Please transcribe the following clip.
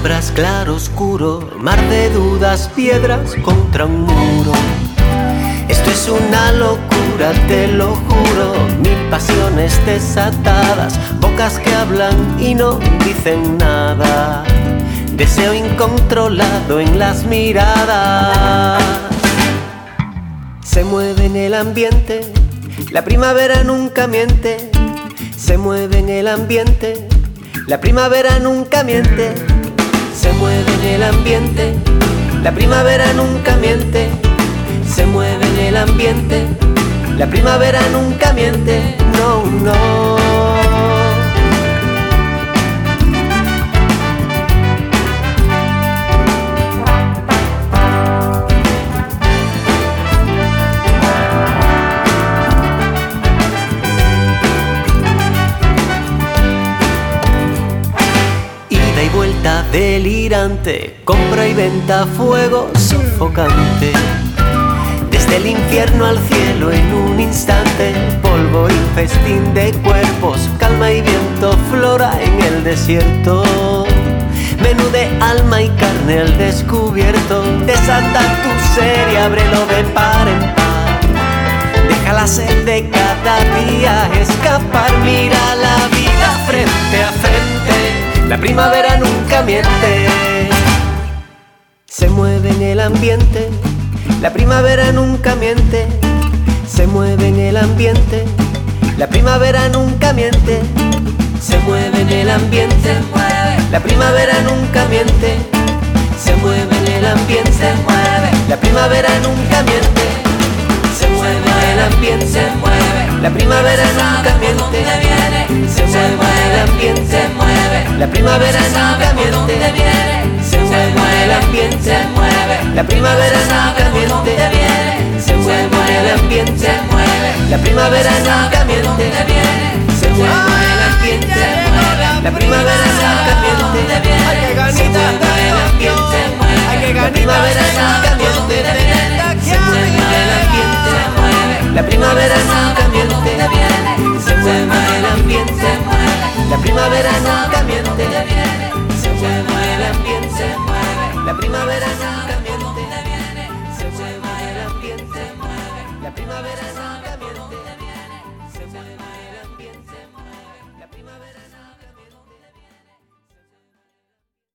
Sombras, claro, oscuro, mar de dudas, piedras contra un muro. Esto es una locura, te lo juro. Mil pasiones desatadas, bocas que hablan y no dicen nada. Deseo incontrolado en las miradas. Se mueve en el ambiente, la primavera nunca miente. Se mueve en el ambiente, la primavera nunca miente. Se mueve en el ambiente, la primavera nunca miente. Se mueve en el ambiente, la primavera nunca miente. No, no. Ida y vuelta delirante, compra y venta, fuego sofocante. Desde el infierno al cielo en un instante, polvo y festín de cuerpos, calma y viento, flora en el desierto. Menú de alma y carne al descubierto. Desata tu ser y ábrelo de par en par. Deja la sed de cada día escapar. Mira la vida frente a frente, la primavera nunca miente. Se mueve en el ambiente, la primavera nunca miente. Se mueve en el ambiente, la primavera nunca miente. Se mueve en el ambiente, la primavera nunca miente. Se mueve en el ambiente, la primavera nunca miente. Se mueve en el ambiente, la primavera nunca miente. Se mueve en el ambiente, la primavera nunca miente. Se mueve en el ambiente, la primavera nunca miente. Se mueve en el ambiente, la primavera nunca miente. Se mueve en el ambiente, la primavera nunca miente. Se mueve en el ambiente, la primavera nunca miente. Se mueve en el ambiente, la primavera nunca miente.